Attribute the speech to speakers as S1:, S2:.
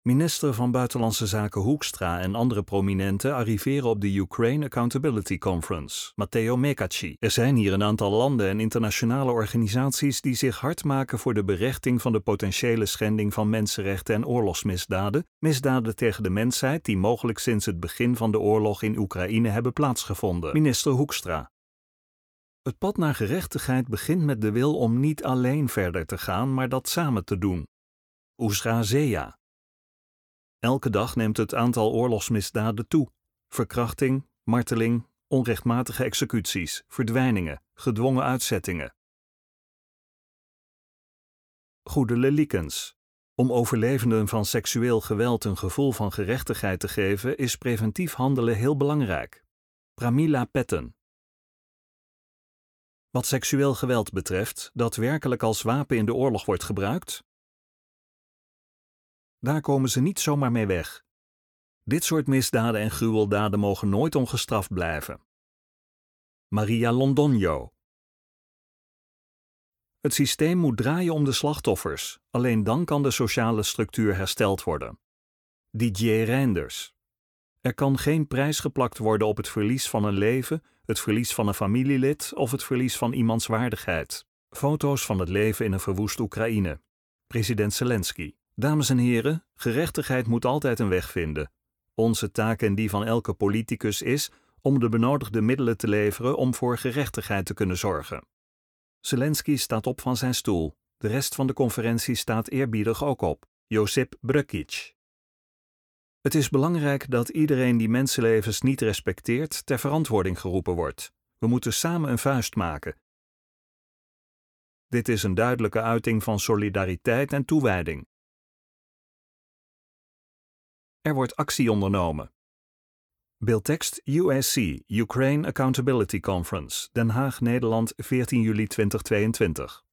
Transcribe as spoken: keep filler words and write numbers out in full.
S1: Minister van Buitenlandse Zaken Hoekstra en andere prominenten arriveren op de Ukraine Accountability Conference, Matteo Mekachi. Er zijn hier een aantal landen en internationale organisaties die zich hard maken voor de berechting van de potentiële schending van mensenrechten en oorlogsmisdaden, misdaden tegen de mensheid die mogelijk sinds het begin van de oorlog in Oekraïne hebben plaatsgevonden. Minister Hoekstra. Het pad naar gerechtigheid begint met de wil om niet alleen verder te gaan, maar dat samen te doen. Oesra Zeya. Elke dag neemt het aantal oorlogsmisdaden toe. Verkrachting, marteling, onrechtmatige executies, verdwijningen, gedwongen uitzettingen. Goedele Likens. Om overlevenden van seksueel geweld een gevoel van gerechtigheid te geven, is preventief handelen heel belangrijk. Pramila Petten. Wat seksueel geweld betreft, dat werkelijk als wapen in de oorlog wordt gebruikt, daar komen ze niet zomaar mee weg. Dit soort misdaden en gruweldaden mogen nooit ongestraft blijven. Maria Londonio. Het systeem moet draaien om de slachtoffers, alleen dan kan de sociale structuur hersteld worden. Didier Reinders. Er kan geen prijs geplakt worden op het verlies van een leven, het verlies van een familielid of het verlies van iemands waardigheid. Foto's van het leven in een verwoest Oekraïne. President Zelensky. Dames en heren, gerechtigheid moet altijd een weg vinden. Onze taak en die van elke politicus is om de benodigde middelen te leveren om voor gerechtigheid te kunnen zorgen. Zelensky staat op van zijn stoel. De rest van de conferentie staat eerbiedig ook op. Josip Brkic. Het is belangrijk dat iedereen die mensenlevens niet respecteert ter verantwoording geroepen wordt. We moeten samen een vuist maken. Dit is een duidelijke uiting van solidariteit en toewijding. Er wordt actie ondernomen. Beeldtekst U S C, Ukraine Accountability Conference, Den Haag, Nederland, veertien juli tweeduizend tweeëntwintig.